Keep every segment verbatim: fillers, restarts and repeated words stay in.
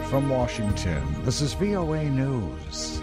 From Washington, this is V O A News.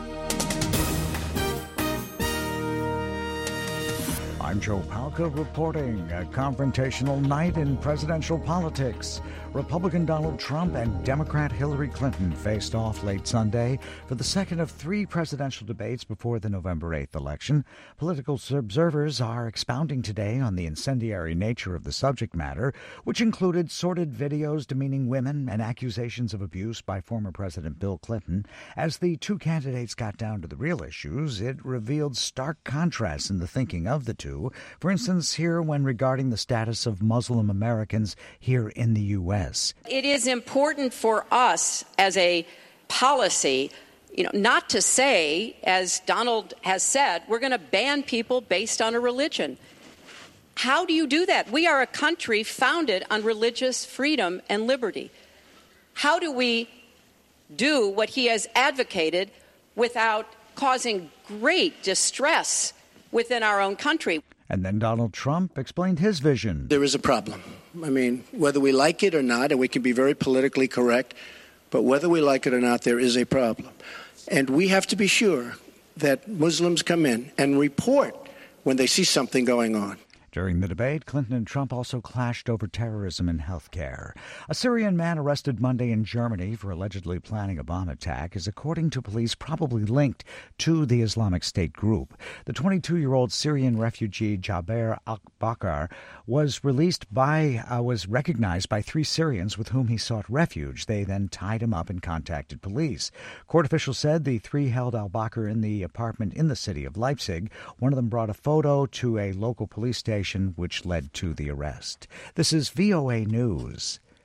I'm Joe Palca reporting a confrontational night in presidential politics. Republican Donald Trump and Democrat Hillary Clinton faced off late Sunday for the second of three presidential debates before the November eighth election. Political observers are expounding today on the incendiary nature of the subject matter, which included sordid videos demeaning women and accusations of abuse by former President Bill Clinton. As the two candidates got down to the real issues, it revealed stark contrasts in the thinking of the two. For instance, here when regarding the status of Muslim Americans here in the U S It is important for us as a policy, you know, not to say, as Donald has said, we're going to ban people based on a religion. How do you do that? We are a country founded on religious freedom and liberty. How do we do what he has advocated without causing great distress within our own country? And then Donald Trump explained his vision. There is a problem. I mean, whether we like it or not, and we can be very politically correct, but whether we like it or not, there is a problem. And we have to be sure that Muslims come in and report when they see something going on. During the debate, Clinton and Trump also clashed over terrorism and health care. A Syrian man arrested Monday in Germany for allegedly planning a bomb attack is, according to police, probably linked to the Islamic State group. The twenty-two-year-old Syrian refugee Jaber Al-Bakr was released by, uh, was recognized by three Syrians with whom he sought refuge. They then tied him up and contacted police. Court officials said the three held Al-Bakr in the apartment in the city of Leipzig. One of them brought a photo to a local police station, which led to the arrest. This is V O A News.